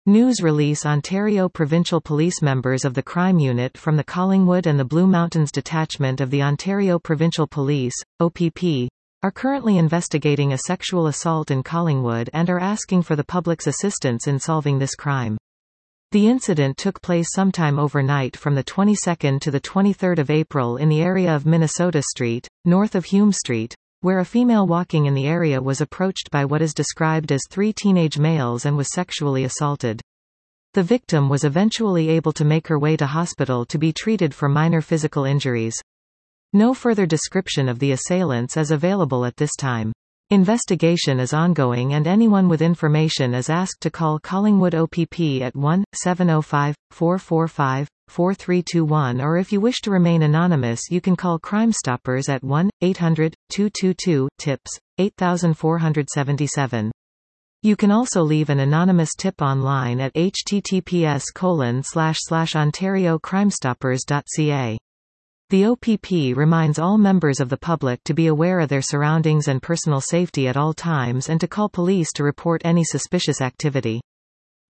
News release Ontario Provincial Police members of the crime unit from the Collingwood and the Blue Mountains Detachment of the Ontario Provincial Police, OPP, are currently investigating a sexual assault in Collingwood and are asking for the public's assistance in solving this crime. The incident took place sometime overnight from the 22nd to the 23rd of April in the area of Minnesota Street, north of Hume Street, where a female walking in the area was approached by what is described as 3 teenage males and was sexually assaulted. The victim was eventually able to make her way to hospital to be treated for minor physical injuries. No further description of the assailants is available at this time. Investigation is ongoing and anyone with information is asked to call Collingwood OPP at 1-705-445-4321, or if you wish to remain anonymous you can call Crime Stoppers at 1-800-222-TIPS, 8477. You can also leave an anonymous tip online at https://ontariocrimestoppers.ca. The OPP reminds all members of the public to be aware of their surroundings and personal safety at all times and to call police to report any suspicious activity.